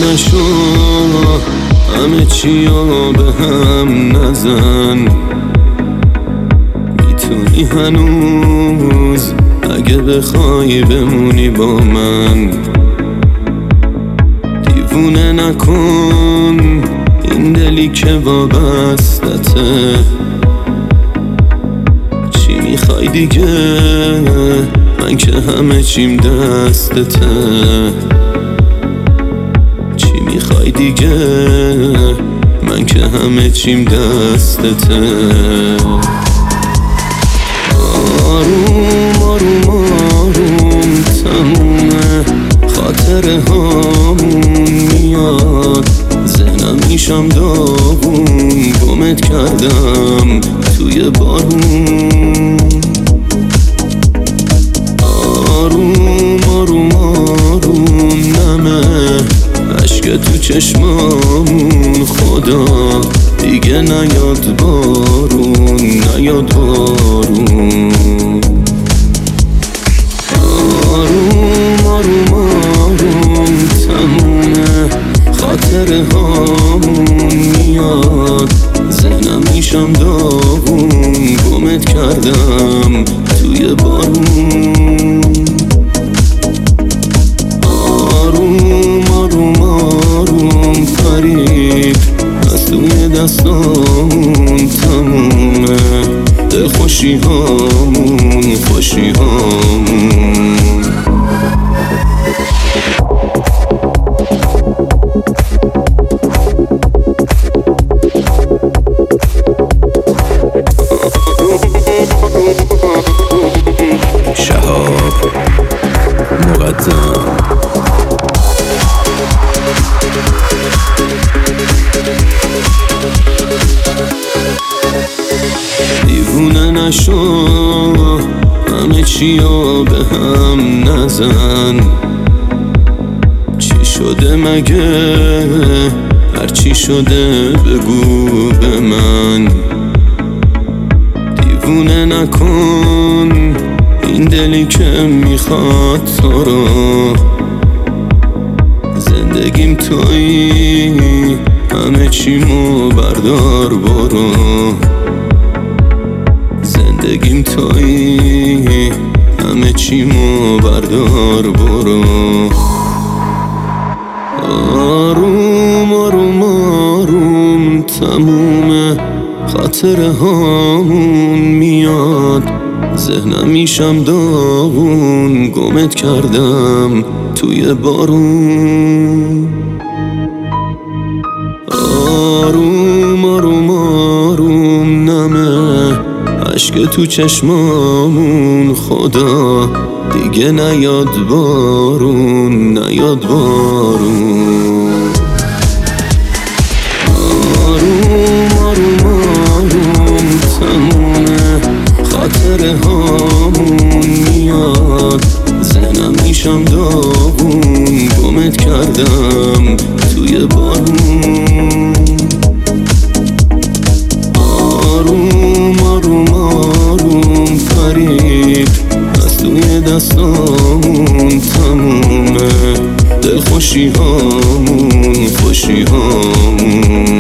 نشو همه چیا به هم نزن، میتونی هنوز اگه بخوای بمونی با من. دیوونه نکن این دلی که وابستته، چی میخوای دیگه؟ من که همه چیم دستته. چی میخوای دیگه؟ من که همه چیم دستته. آروم آروم آروم تمومه، خاطره هامون میاد، ذهنم میشم داغون، گمت کردم توی بارون. آروم آروم آروم نمه اشک تو چشمامون، خدا دیگه نیاد بارون، نیاد بارون. آروم آروم آروم تمومه، خاطره هامون میاد، ذهنم میشم داغون، گمت کردم توی بارون. آروم آروم آروم فرید از توی دستامون تمومه، دل خوشی هامون، خوشی هامون. شهاب مقدم. دیوونه نشو همه چیا به هم نزن، چی شده مگه؟ هرچی شده بگو به من. دیوونه نکن این دلی که میخواد تو رو، زندگیم تویی، همه چیمو بردار برو. زندگیم تویی، همه چیمو بردار برو. آروم آروم آروم تمومه، خاطره هامون میاد، ذهنم میشم داغون، گمت کردم توی بارون. آروم آروم آروم نمه اشک تو چشمامون، خدا دیگه نیاد بارون، نیاد بارون. آروم آروم آروم تمومه، خاطره هامون میاد، ذهنم میشم داغون، گمت کردم توی بارون. آروم آروم آروم فرید از توی دستامون تمومه، دل خوشی هامون، خوشی هامون.